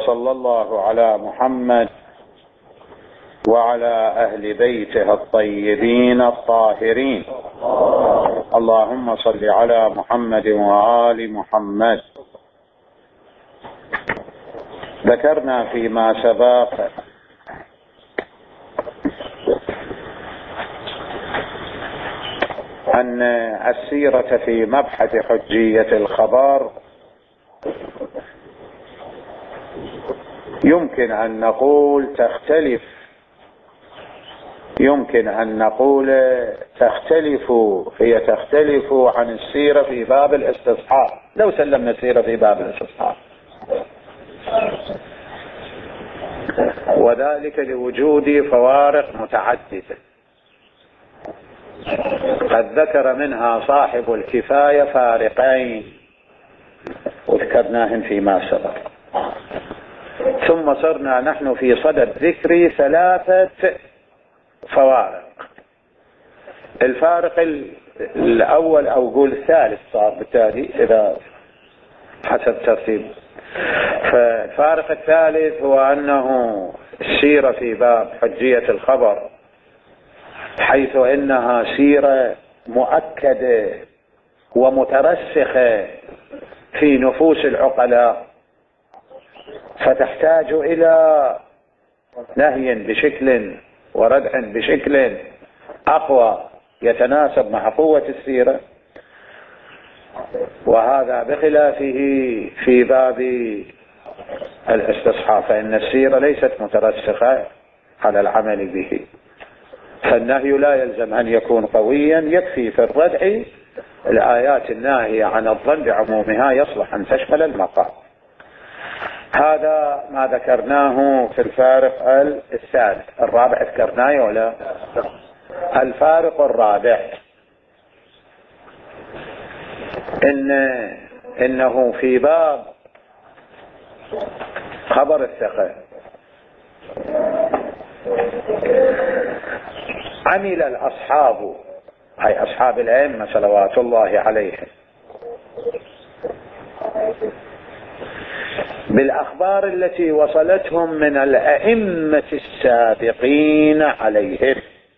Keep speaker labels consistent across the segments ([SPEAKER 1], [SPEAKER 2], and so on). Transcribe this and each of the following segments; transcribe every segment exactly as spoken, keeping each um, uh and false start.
[SPEAKER 1] وصلى الله على محمد وعلى أهل بيته الطيبين الطاهرين. اللهم صل على محمد وآل محمد. ذكرنا فيما سبق أن السيرة في مبحث حجية الخبر يمكن أن نقول تختلف يمكن أن نقول تختلف هي تختلف عن السيرة في باب الاستصحاب لو سلمنا السيرة في باب الاستصحاب، وذلك لوجود فوارق متعددة قد ذكر منها صاحب الكفاية فارقين وذكرناهم فيما سبق، ثم صرنا نحن في صدد ذكر ثلاثة فوارق. الفارق الأول أو قول الثالث صار بالتالي إذا حسب ترتيب، فالفارق الثالث هو أنه السيرة في باب حجية الخبر حيث إنها سيرة مؤكدة ومترسخة في نفوس العقلاء، فتحتاج إلى نهي بشكل وردع بشكل أقوى يتناسب مع قوة السيرة، وهذا بخلافه في باب الاستصحاب فإن السيرة ليست مترسخة على العمل به، فالنهي لا يلزم أن يكون قويا، يكفي في الردع الآيات الناهية عن الظن بعمومها يصلح أن تشمل المقام. هذا ما ذكرناه في الفارق الثالث. الرابع ذكرناه ولا؟ الفارق الرابع إن إنه في باب خبر الثقة عمل الأصحاب أي أصحاب الأئمة صلوات الله عليهم بالأخبار التي وصلتهم من الأئمة السابقين عليهم،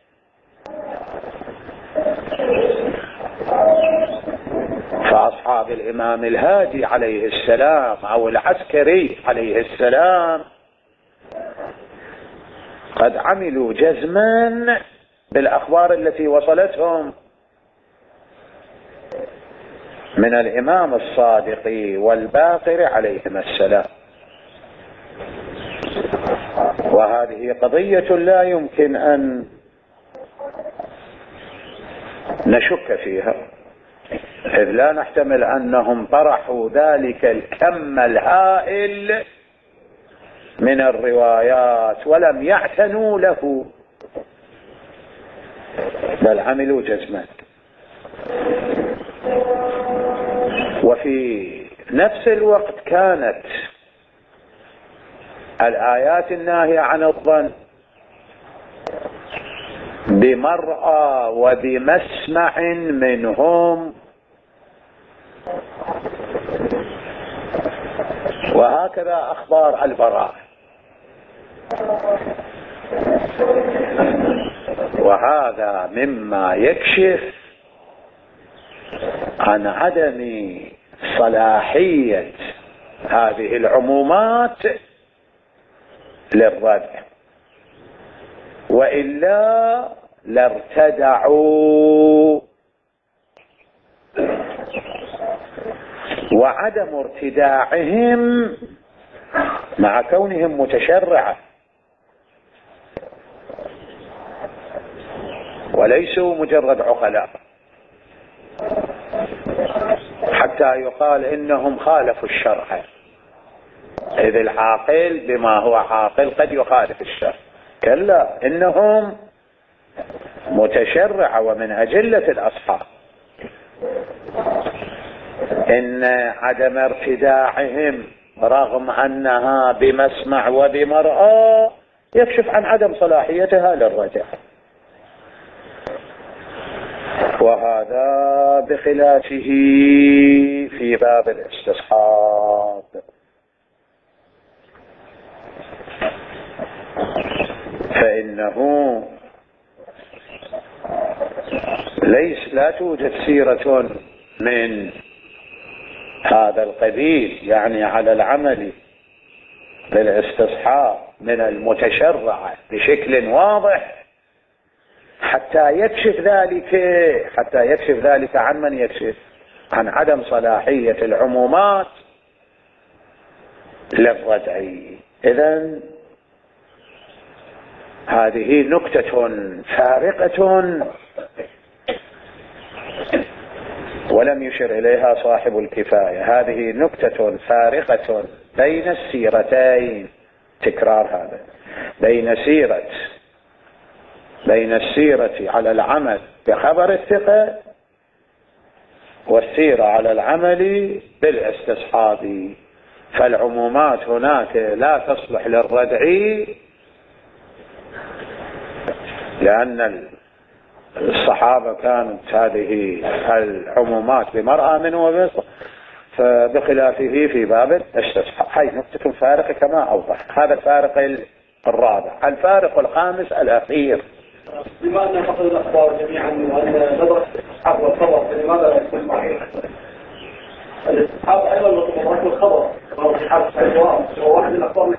[SPEAKER 1] فأصحاب الإمام الهادي عليه السلام أو العسكري عليه السلام قد عملوا جزما بالأخبار التي وصلتهم من الإمام الصادق والباقر عليهما السلام، وهذه قضية لا يمكن أن نشك فيها، إذ لا نحتمل أنهم طرحوا ذلك الكم الهائل من الروايات ولم يعتنوا له، بل عملوا جزما. وفي نفس الوقت كانت الآيات الناهية عن الظن بمرأى وبمسمع منهم، وهكذا أخبار البراء، وهذا مما يكشف عن عدم صلاحية هذه العمومات للردع، وإلا لارتدعوا. وعدم ارتداعهم مع كونهم متشرعة وليسوا مجرد عقلاء حتى يقال إنهم خالفوا الشرع، إذ العاقل بما هو عاقل قد يخالف الشرع، كلا إنهم متشرعة ومن أجلة الأصحاب. إن عدم ارتداعهم رغم أنها بمسمع وبمرأى يكشف عن عدم صلاحيتها للرجع، وهذا بخلافه في باب الاستصحاب. فإنه ليس لا توجد سيرة من هذا القبيل، يعني على العمل بالاستصحاب من المتشرع بشكل واضح حتى يكشف ذلك حتى يكشف ذلك عن من يكشف عن عدم صلاحية العمومات للردعي. إذن هذه نكتة فارقة ولم يشر إليها صاحب الكفاية. هذه نكتة فارقة بين السيرتين، تكرار هذا، بين سيرة بين السيرة على العمل بخبر الثقة والسيرة على العمل بالاستصحاب. فالعمومات هناك لا تصلح للردعي لأن الصحابة كانت هذه العمومات بمرأة منه وبصر، فبخلافه في باب الاستصحاب. هاي نقطة فارقة كما أوضح. هذا الفارق الرابع. الفارق الخامس الأخير،
[SPEAKER 2] بما أن فقد الأخبار جميعا وأن ندرس الاستصحاب والخبر، فلماذا لا يكون صحيح؟ الاستصحاب أيضا مطلوب الخبر، الاستصحاب هو واحد من الأخبار.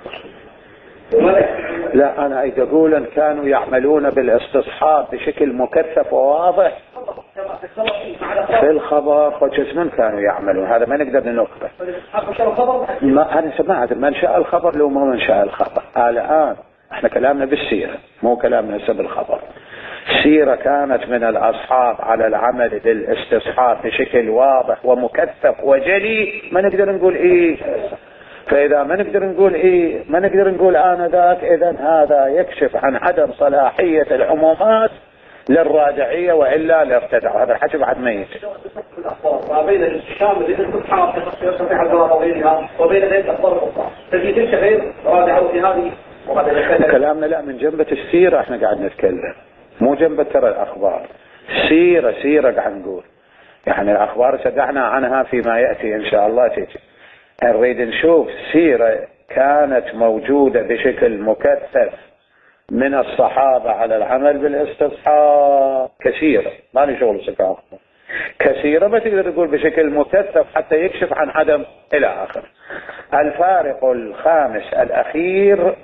[SPEAKER 1] لا، أنا أيضا أقول أن كانوا يعملون بالاستصحاب بشكل مكثف وواضح في الخبر، وجزما كانوا يعملون. هذا ما نقدر ننقله. ما أنا سمعت منشأ الخبر لو ما منشأ الخبر. الآن احنا كلامنا بالسيرة، مو كلامنا هسه بالخبر. السيرة كانت من الأصحاب على العمل بالاستصحاب بشكل واضح ومكثف وجلي، ما نقدر نقول إيه. فإذا ما نقدر نقول إيه، ما نقدر نقول آنذاك، إذن هذا يكشف عن عدم صلاحية العمومات للراجعية، وإلا لارتدعوا. هذا الحكي بعد ما يجي.
[SPEAKER 2] ما بين الاستحكام اللي تستطيع تستطيع الجواب وغيرها وبين ذلك الأخبار الأخرى تجي تلك غير راجعوا في هذه.
[SPEAKER 1] كلامنا لا من جنبة السيرة احنا قاعد نتكلم، مو جنبة ترى الأخبار. سيرة سيرة قاعد نقول، يعني الأخبار سدعنا عنها فيما يأتي إن شاء الله تيجي. نريد نشوف سيرة كانت موجودة بشكل مكثف من الصحابة على العمل بالاستصحاب كثيرة، ما نشغل سكاخ كثيرة، ما تقدر تقول بشكل مكثف حتى يكشف عن عدم إلى آخر. الفارق الخامس الأخير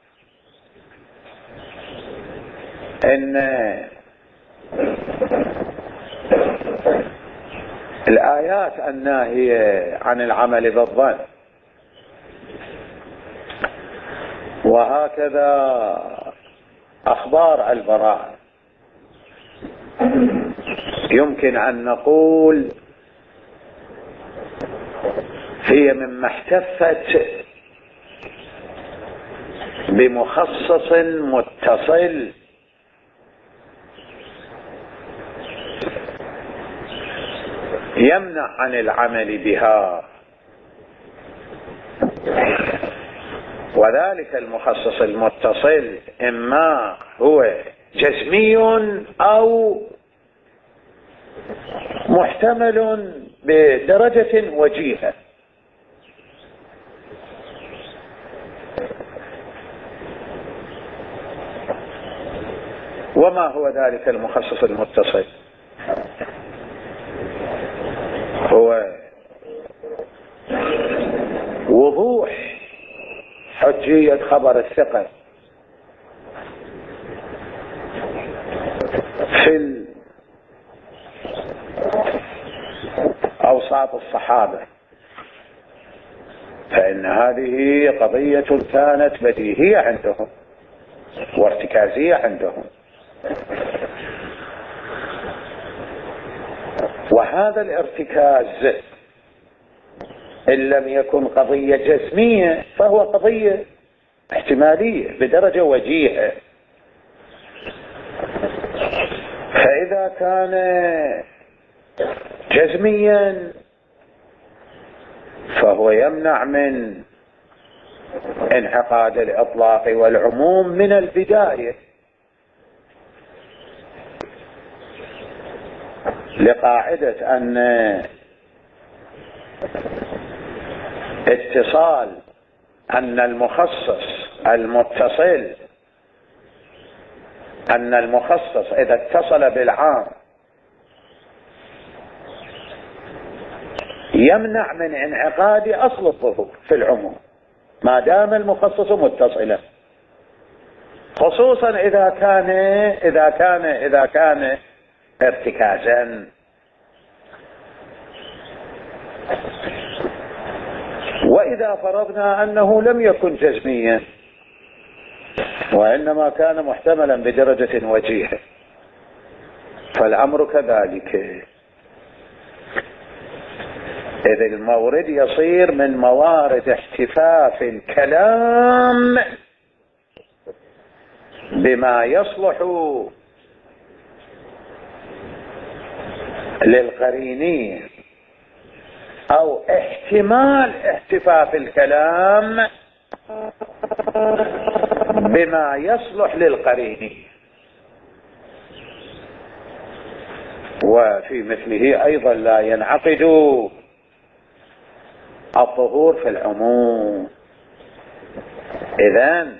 [SPEAKER 1] إن الآيات الناهية عن العمل بالظن وهكذا أخبار البراء يمكن أن نقول هي مما احتفت بمخصص متصل يمنع عن العمل بها، وذلك المخصص المتصل إما هو جزمي أو محتمل بدرجة وجيهة. وما هو ذلك المخصص المتصل؟ هو وضوح حجية خبر الثقة في أوساط الصحابة، فإن هذه قضية كانت بديهية عندهم وارتكازية عندهم، وهذا الارتكاز إن لم يكن قضية جزمية فهو قضية احتمالية بدرجة وجيهة. فإذا كان جزميا فهو يمنع من انعقاد الإطلاق والعموم من البداية، لقاعدة أن اتصال أن المخصص المتصل أن المخصص إذا اتصل بالعام يمنع من انعقاد أصل الظهور في العموم ما دام المخصص متصلا، خصوصا إذا كان إذا كان إذا كان ارتكازا. وإذا فرضنا أنه لم يكن جزميا وإنما كان محتملا بدرجة وجيهة فالأمر كذلك، إذ المورد يصير من موارد احتفاف الكلام بما يصلح للقرينين أو احتمال احتفاف الكلام بما يصلح للقرينين، وفي مثله أيضا لا ينعقد الظهور في العموم. إذن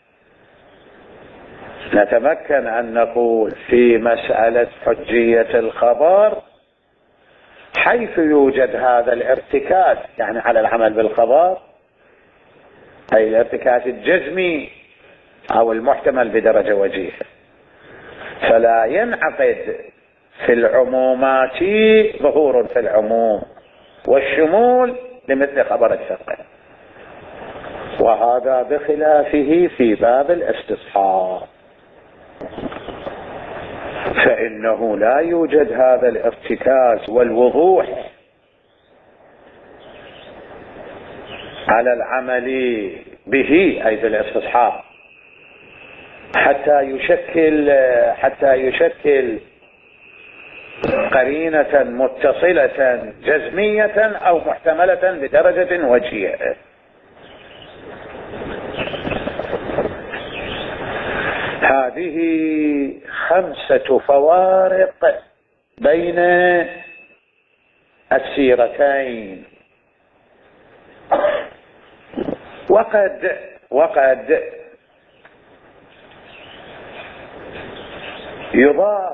[SPEAKER 1] نتمكن أن نقول في مسألة حجية الخبر حيث يوجد هذا الارتكاز، يعني على العمل بالخبر أي الارتكاز الجزمي أو المحتمل بدرجة وجيهة، فلا ينعقد في العمومات ظهور في العموم والشمول لمثل خبر الثقة، وهذا بخلافه في باب الاستصحاب، فإنه لا يوجد هذا الارتكاز والوضوح على العمل به أي بالاستصحاب حتى يشكل حتى يشكل قرينة متصلة جزمية أو محتملة بدرجة وجيهة. هذه خمسة فوارق بين السيرتين، وقد وقد يضاف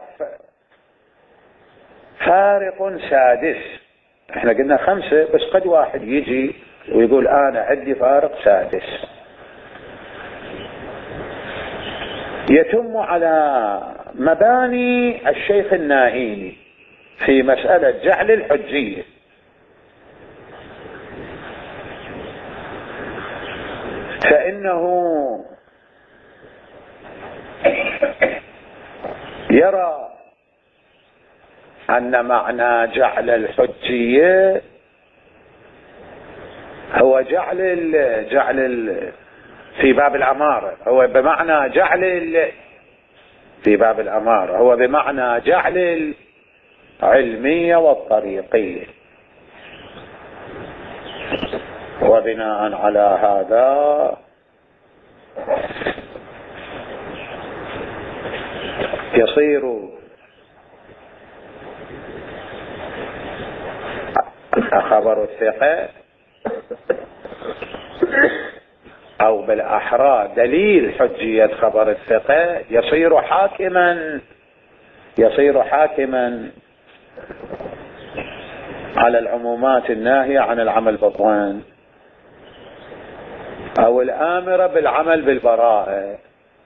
[SPEAKER 1] فارق سادس. احنا قلنا خمسة بس قد واحد يجي ويقول انا عندي فارق سادس يتم على مباني الشيخ النائيني في مسألة جعل الحجية. فإنه يرى أن معنى جعل الحجية هو جعل ال جعل ال في باب الأمارة، هو بمعنى جعل ال في باب الأمارة هو بمعنى جعل العلمية والطريقية. وبناء على هذا يصير خبر الثقة أو بالأحرى دليل حجية خبر الثقة يصير حاكما يصير حاكما على العمومات الناهية عن العمل بالظن أو الآمرة بالعمل بالبراءة،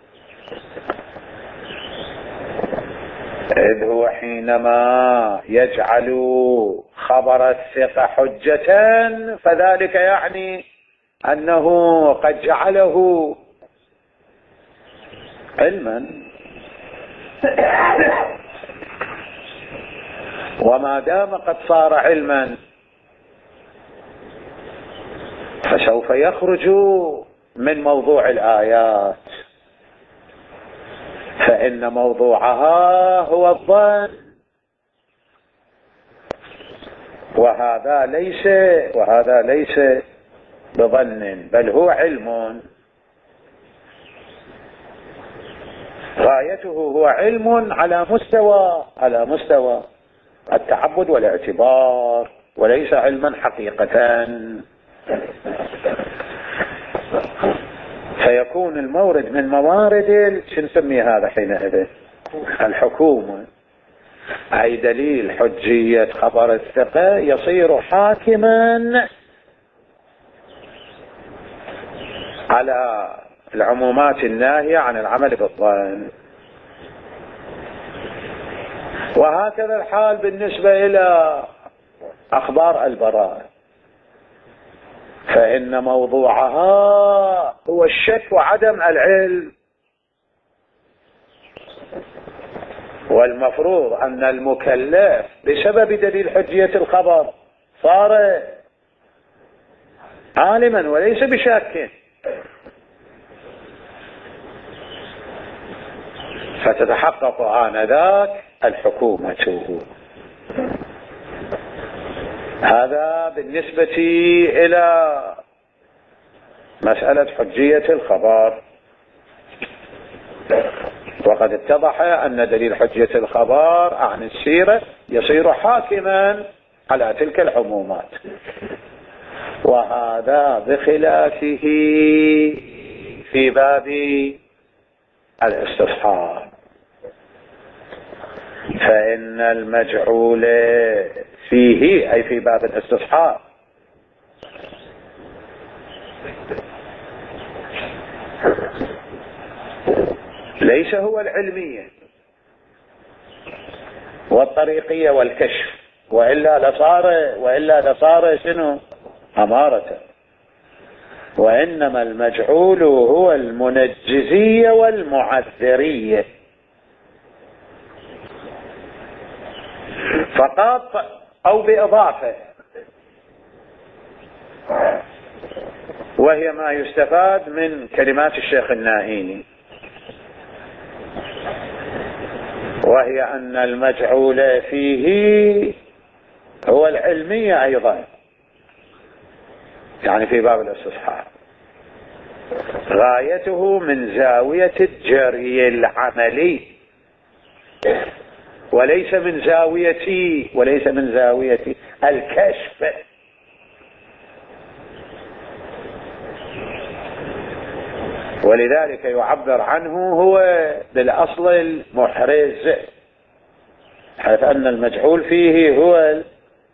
[SPEAKER 1] إذ هو حينما يجعل خبر الثقة حجة فذلك يعني أنه قد جعله علما، وما دام قد صار علما فسوف يخرج من موضوع الآيات، فإن موضوعها هو الظن، وهذا ليس وهذا ليس بظن بل هو علم، غايته هو علم على مستوى على مستوى التعبد والاعتبار وليس علما حقيقة. فيكون المورد من موارد شو نسمي هذا حينئذ الحكومة، أي دليل حجية خبر الثقة يصير حاكما على العمومات الناهية عن العمل بالظن. وهكذا الحال بالنسبة إلى أخبار البراءة، فإن موضوعها هو الشك وعدم العلم، والمفروض أن المكلف بسبب دليل حجية الخبر صار عالما وليس بشاك، فتتحقق آنذاك الحكومة. هذا بالنسبة إلى مسألة حجية الخبر. وقد اتضح أن دليل حجية الخبر عن السيرة يصير حاكما على تلك العمومات، وهذا بخلافه في باب الاستصحاب، فإن المجعول فيه أي في باب الاستصحاب ليس هو العلمية والطريقية والكشف، وإلا لصار وإلا لصار شنو أمارة، وإنما المجعول هو المنجزية والمعذرية فقط أو بإضافة، وهي ما يستفاد من كلمات الشيخ الناهيني، وهي أن المجعول فيه هو العلمية أيضا، يعني في باب الاستصحاب غايته من زاوية الجري العملي وليس من زاوية وليس من زاوية الكشف. ولذلك يعبر عنه هو بالأصل المحرز، حيث أن المجعول فيه هو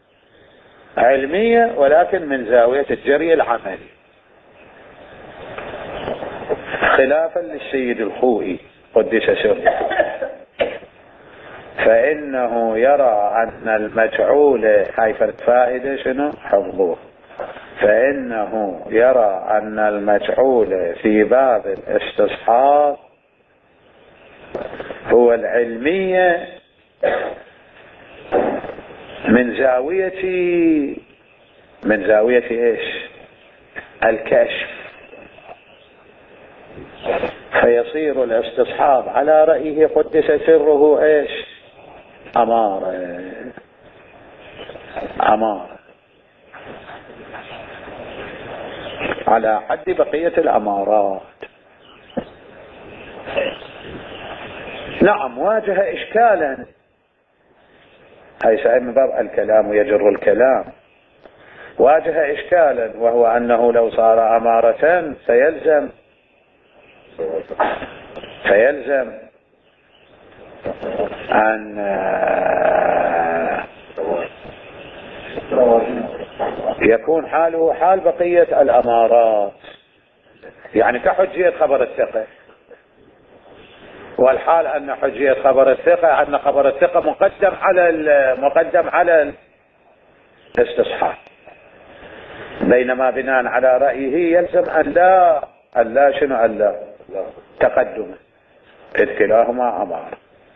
[SPEAKER 1] علمية ولكن من زاوية الجري العملي، خلافا للسيد الخوئي قدس سره، فإنه يرى أن المجعول هاي فائدة شنو حفظوه، فإنه يرى أن المجعول في باب الاستصحاب هو العلمية من زاوية من زاوية ايش الكشف، فيصير الاستصحاب على رأيه قدس سره ايش أمارة أمارة على حد بقية الأمارات. نعم واجه إشكالا، هاي سائل من باب الكلام ويجر الكلام، واجه إشكالا وهو أنه لو صار أمارة فيلزم فيلزم أن يكون حاله حال بقية الأمارات، يعني كحجية خبر الثقة، والحال أن حجية خبر الثقة أن خبر الثقة مقدم على مقدم على الاستصحاب، بينما بناء على رأيه يلزم أن لا أن لا شنو أن لا تقدم، إذ كلاهما أمار،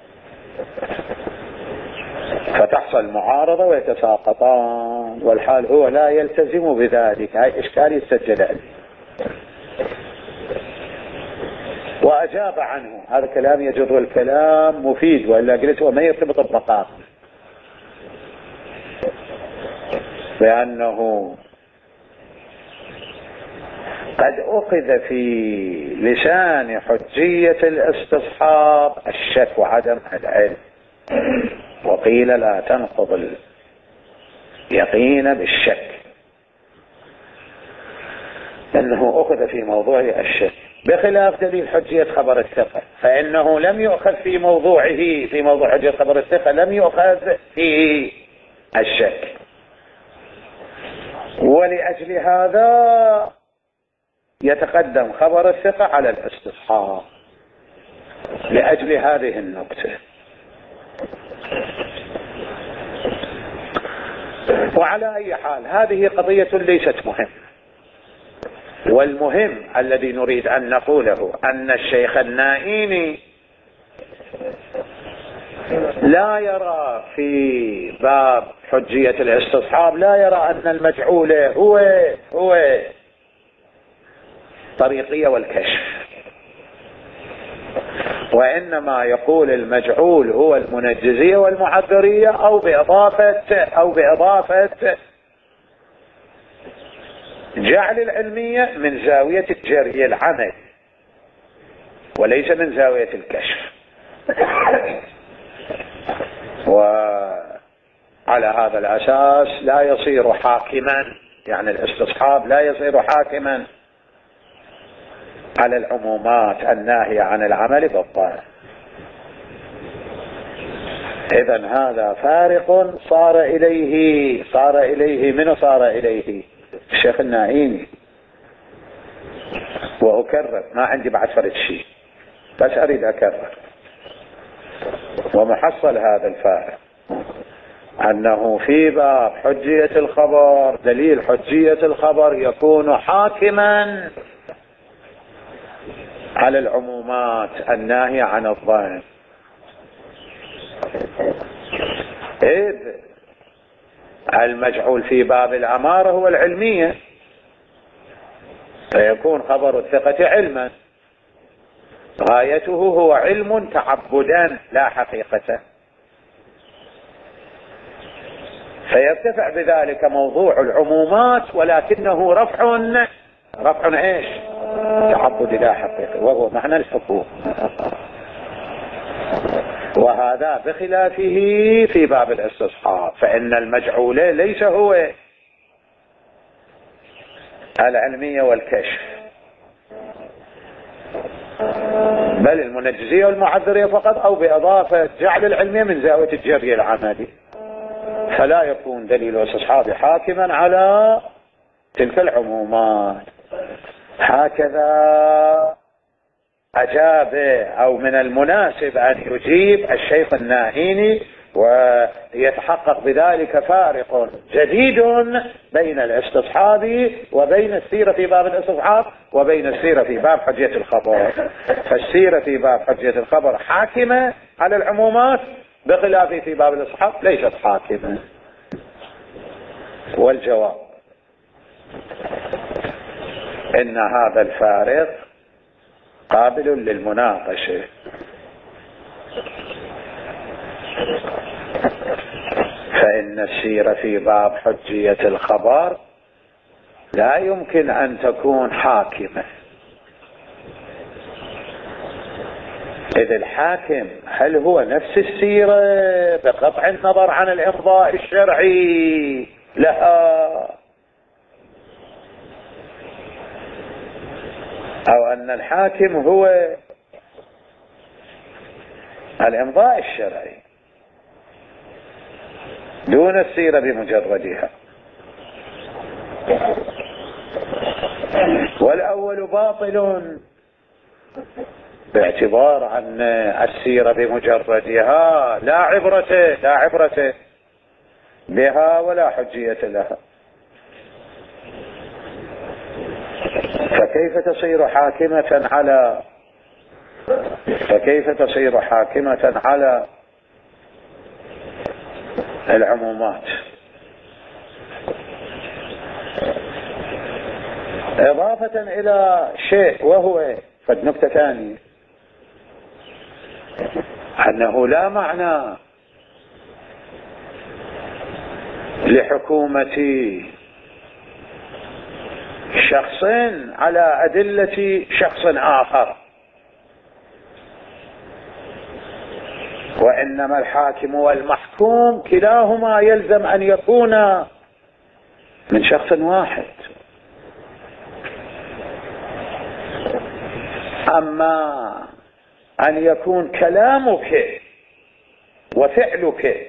[SPEAKER 1] فتحصل معارضة ويتساقطان، والحال هو لا يلتزم بذلك. هاي إشكال يسجل عليه وأجاب عنه. هذا كلام يجر الكلام مفيد، وإلا قلت هو ما يرتبط بمقام، لأنه قد أخذ في لسان حجية الاستصحاب الشك وعدم العلم، وقيل لا تنقض اليقين بالشك، أنه أخذ في موضوع الشك، بخلاف دليل حجية خبر الثقة، فإنه لم يؤخذ في موضوعه، في موضوع حجية خبر الثقة لم يؤخذ فيه الشك. ولأجل هذا يتقدم خبر الثقة على الاستصحاب لأجل هذه النقطة. وعلى أي حال هذه قضية ليست مهمة، والمهم الذي نريد أن نقوله أن الشيخ النائيني لا يرى في باب حجية الاستصحاب، لا يرى أن المجعول هو هو طريقية والكشف، وإنما يقول المجعول هو المنجزية والمعذرية، أو بإضافة أو بإضافة جعل العلمية من زاوية الجري العمل وليس من زاوية الكشف. وعلى هذا الأساس لا يصير حاكما، يعني الاستصحاب لا يصير حاكما على العمومات الناهية عن العمل بالظاهر. إذن هذا فارق صار إليه صار إليه من صار إليه الشيخ النائيني. وأكرر، ما عندي بعد فرد شيء، بس أريد أكرر ومحصل هذا الفارق أنه في باب حجية الخبر دليل حجية الخبر يكون حاكما على العمومات الناهية عن الظن، إذ المجعول في باب الأمارة هو العلمية، فيكون خبر الثقة علما، غايته هو علم تعبدا لا حقيقة، فيرتفع بذلك موضوع العمومات، ولكنه رفع رفع ايش؟ تعبد لا حقيقة، وهو معنى الحقوق. وهذا بخلافه في باب الاستصحاب، فإن المجعول ليس هو العلمية والكشف، بل المنجزية والمعذرية فقط، أو بإضافة جعل العلمية من زاوية الجري العملي، فلا يكون دليل الاستصحاب حاكما على تلك العمومات. هكذا أجاب، أو من المناسب أن يجيب الشيخ النائيني، ويتحقق بذلك فارق جديد بين الاستصحاب وبين السيرة في باب الاستصحاب وبين السيرة في باب حجية الخبر. فالسيرة في باب حجية الخبر حاكمة على العمومات، بخلاف في باب الاستصحاب ليست حاكمة. والجواب إن هذا الفارق قابل للمناقشة، فإن السيرة في باب حجية الخبر لا يمكن أن تكون حاكمة، إذ الحاكم هل هو نفس السيرة بقطع النظر عن الإمضاء الشرعي لها، أو أن الحاكم هو الإمضاء الشرعي دون السيرة بمجردها. والأول باطل باعتبار أن السيرة بمجردها لا عبرة لا عبرة بها ولا حجية لها، فكيف تصير حاكمة على فكيف تصير حاكمة على العمومات؟ إضافة إلى شيء، وهو قد نكتة ثانية، أنه لا معنى لحكومة شخص على أدلة شخص آخر، وإنما الحاكم والمحكوم كلاهما يلزم أن يكون من شخص واحد. أما أن يكون كلامك وفعلك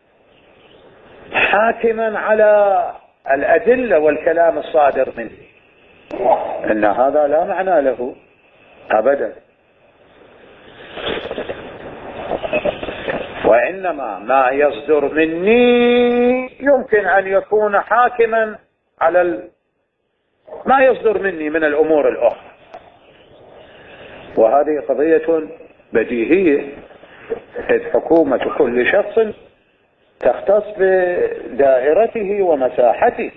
[SPEAKER 1] حاكما على الأدلة والكلام الصادر منه، إن هذا لا معنى له أبدا. وإنما ما يصدر مني يمكن أن يكون حاكما على ال... ما يصدر مني من الأمور الأخرى، وهذه قضية بديهية، إذ حكومة كل شخص تختص بدائرته ومساحته.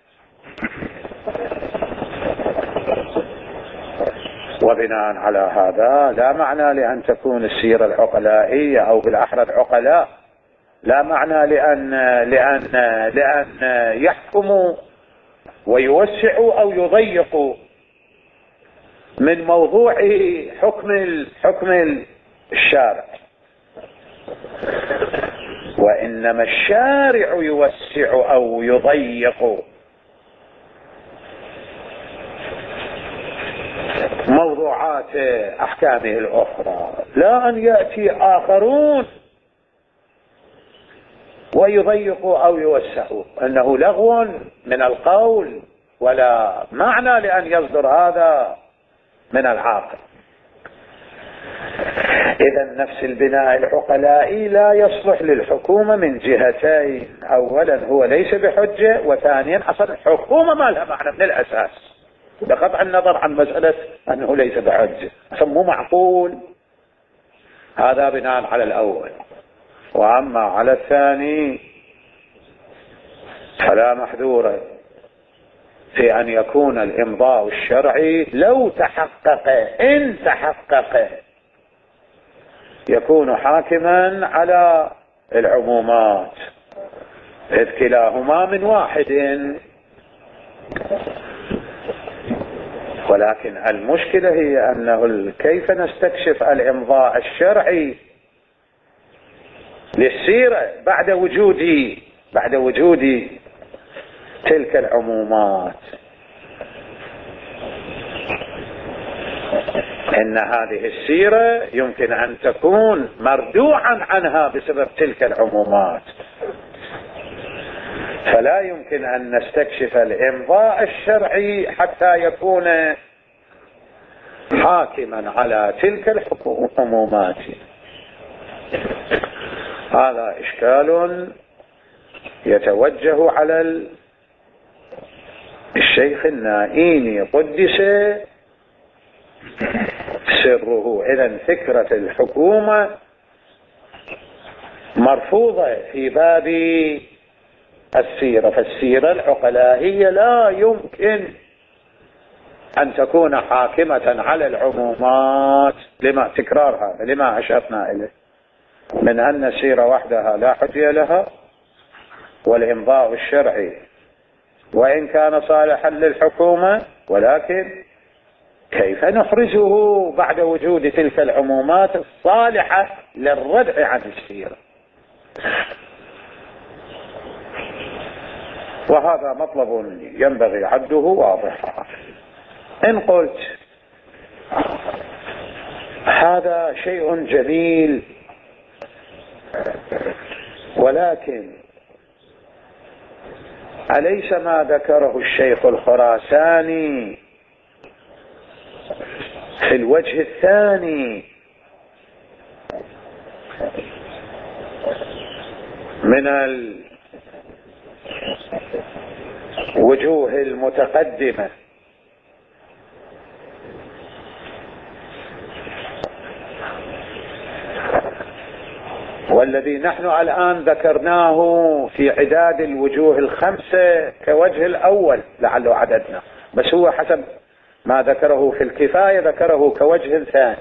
[SPEAKER 1] وبناء على هذا لا معنى لأن تكون السيرة العقلائية أو بالأحرى العقلاء لا معنى لأن لأن لأن يحكموا ويوسعوا أو يضيقوا من موضوع حكم حكم الشارع، وإنما الشارع يوسع أو يضيق موضوعات أحكامه الأخرى، لا أن يأتي آخرون ويضيقوا أو يوسعوا، أنه لغو من القول ولا معنى لأن يصدر هذا من العاقل. إذا نفس البناء العقلائي لا يصلح للحكومة من جهتين: أولا هو ليس بحجة، وثانيا أصلا الحكومة ما لها معنى من الأساس، بقطع النظر عن مسألة أنه ليس بحجة، مو معقول. هذا بناء على الأول. وأما على الثاني فلا محذور في أن يكون الإمضاء الشرعي لو تحقق إن تحقق يكون حاكما على العمومات، إذ كلاهما من واحد. ولكن المشكلة هي أنه كيف نستكشف الإمضاء الشرعي للسيرة بعد وجود بعد وجود تلك العمومات؟ إن هذه السيرة يمكن أن تكون مردوعا عنها بسبب تلك العمومات، فلا يمكن أن نستكشف الإمضاء الشرعي حتى يكون حاكما على تلك العمومات. هذا إشكال يتوجه على الشيخ النائيني قدس سره. إذن فكرة الحكومة مرفوضة في باب السيرة، فالسيرة العقلائية لا يمكن أن تكون حاكمة على العمومات. لما تكرار هذا؟ لما أشرنا إليه من أن السيرة وحدها لا حجة لها، والإمضاء الشرعي وإن كان صالحا للحكومة، ولكن كيف نحرزه بعد وجود تلك العمومات الصالحة للردع عن السيرة؟ وهذا مطلب ينبغي عده واضحا. إن قلت هذا شيء جميل، ولكن أليس ما ذكره الشيخ الخراساني في الوجه الثاني من الوجوه المتقدمة والذي نحن الآن ذكرناه في عداد الوجوه الخمسة كوجه الأول لعله عددنا، بس هو حسب ما ذكره في الكفاية ذكره كوجه ثاني.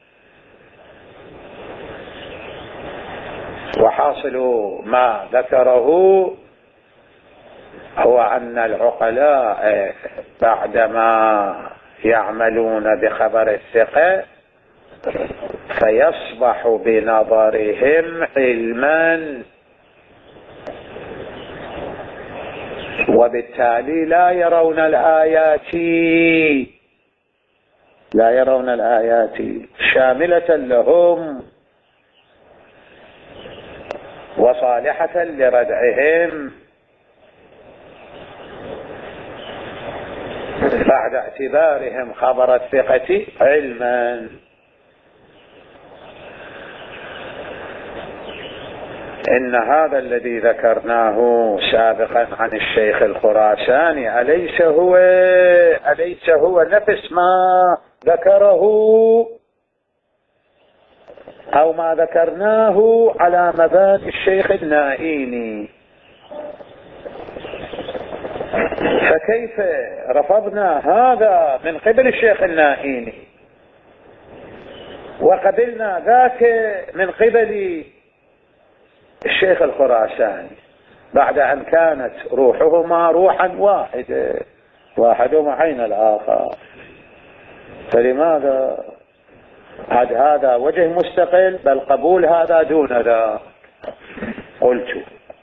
[SPEAKER 1] وحاصل ما ذكره هو أن العقلاء بعدما يعملون بخبر الثقة فيصبح بنظرهم علما، وبالتالي لا يرون الآيات لا يرون الآيات شاملة لهم وصالحة لردعهم بعد اعتبارهم خبر الثقة علما. إن هذا الذي ذكرناه سابقا عن الشيخ الخراساني أليس هو أليس هو نفس ما ذكره أو ما ذكرناه على مبادئ الشيخ النائيني؟ فكيف رفضنا هذا من قبل الشيخ النائيني وقبلنا ذاك من قبل الشيخ الخراساني بعد أن كانت روحهما روحا واحدة، واحدهما عين الآخر؟ فلماذا عد هذا وجه مستقل بل قبول هذا دون ذا؟ قلت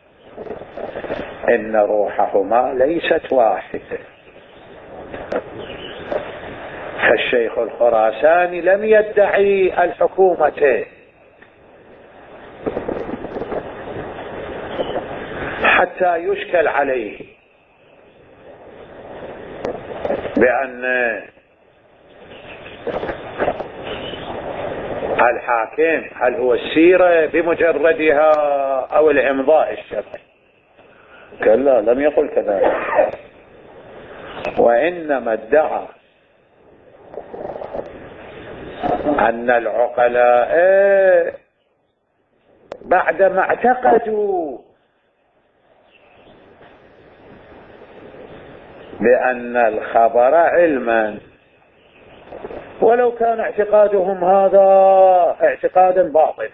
[SPEAKER 1] إن روحهما ليست واحدة. فالشيخ الخراساني لم يدعي الحكومة حتى يشكل عليه بأن الحاكم هل هو السيرة بمجردها أو الإمضاء الشرعي؟ كلا، لم يقل كذلك، وإنما ادعى أن العقلاء بعدما اعتقدوا بأن الخبر علما، ولو كان اعتقادهم هذا اعتقادا باطلا،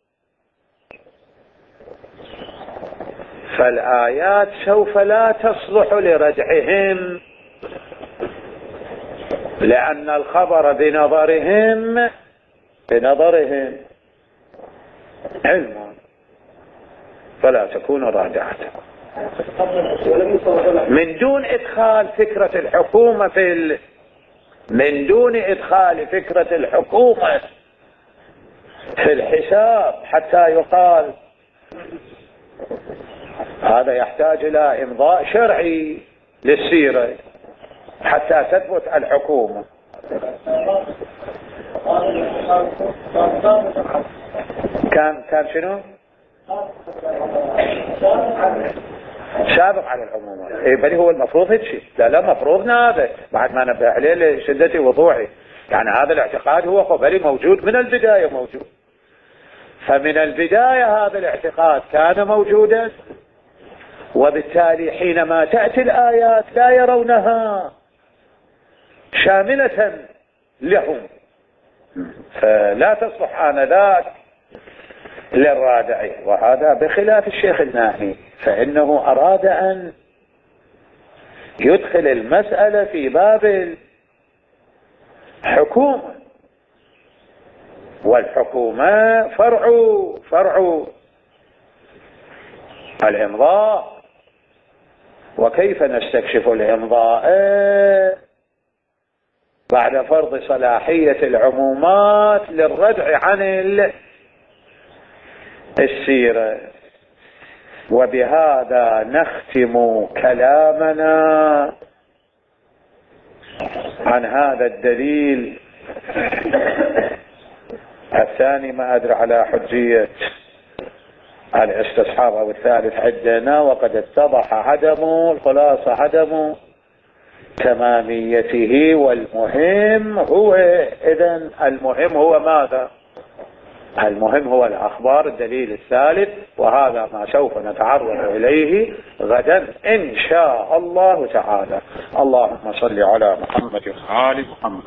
[SPEAKER 1] فالآيات سوف لا تصلح لردعهم، لأن الخبر بنظرهم بنظرهم علم، فلا تكون رادعة. من دون إدخال فكرة الحكومة في ال... من دون إدخال فكرة الحكومة في الحساب حتى يقال هذا يحتاج إلى إمضاء شرعي للسيرة حتى تثبت الحكومة. كان كان شنو؟ سابق على العمومات. إيه بل هو المفروض هيك؟ لا لا، مفروضنا هذا بعد ما نبه عليه لشدة وضوحه. يعني هذا الاعتقاد هو قبلي موجود من البداية، موجود. فمن البداية هذا الاعتقاد كان موجودا، وبالتالي حينما تأتي الآيات لا يرونها شاملة لهم، فلا تصلح آنذاك للرادع. وهذا بخلاف الشيخ الناهي، فإنه أراد أن يدخل المسألة في باب الحكومة، والحكومة فرع فرع الإمضاء. وكيف نستكشف الإمضاء بعد فرض صلاحية العمومات للردع عن السيرة؟ وبهذا نختم كلامنا عن هذا الدليل الثاني. ما أدري على حجية الاستصحاب أو الثالث عندنا، وقد اتضح عدم الخلاصة عدم تماميته. والمهم هو إذن المهم هو ماذا؟ المهم هو الأخبار، الدليل الثالث، وهذا ما سوف نتعرض إليه غدا إن شاء الله تعالى. اللهم صل على محمد وآل محمد.